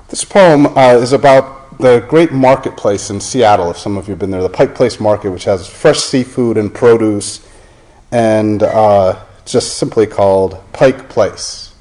This poem is about the great marketplace in Seattle, if some of you have been there, the Pike Place Market, which has fresh seafood and produce, and just simply called Pike Place.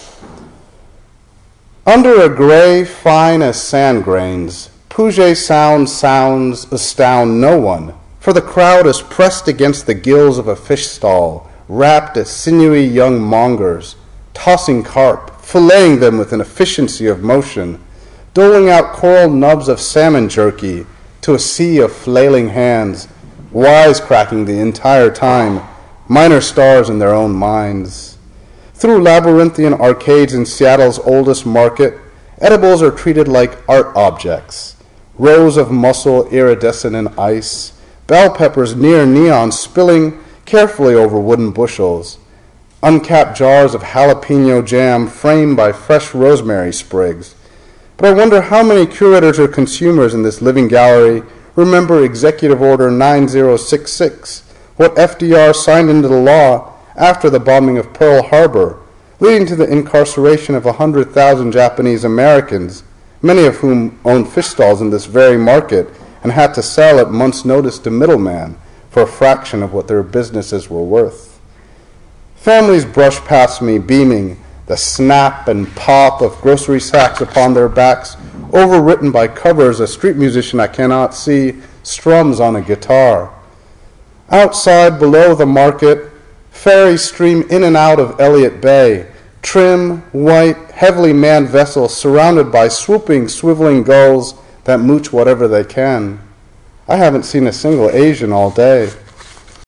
Under a gray fine as sand grains, Puget Sound sounds astound no one, for the crowd is pressed against the gills of a fish stall, wrapped as sinewy young mongers, tossing carp, filleting them with an efficiency of motion, doling out coral nubs of salmon jerky to a sea of flailing hands, wisecracking the entire time, minor stars in their own minds. Through labyrinthian arcades in Seattle's oldest market, edibles are treated like art objects. Rows of mussel iridescent in ice, bell peppers near neon spilling carefully over wooden bushels, uncapped jars of jalapeno jam framed by fresh rosemary sprigs. But I wonder how many curators or consumers in this living gallery remember Executive Order 9066, what FDR signed into the law after the bombing of Pearl Harbor, leading to the incarceration of 100,000 Japanese Americans, many of whom owned fish stalls in this very market and had to sell at month's notice to middlemen for a fraction of what their businesses were worth. Families brush past me, beaming, the snap and pop of grocery sacks upon their backs, overwritten by covers a street musician I cannot see strums on a guitar. Outside, below the market, ferries stream in and out of Elliott Bay, trim, white, heavily manned vessels surrounded by swooping, swiveling gulls that mooch whatever they can. I haven't seen a single Asian all day.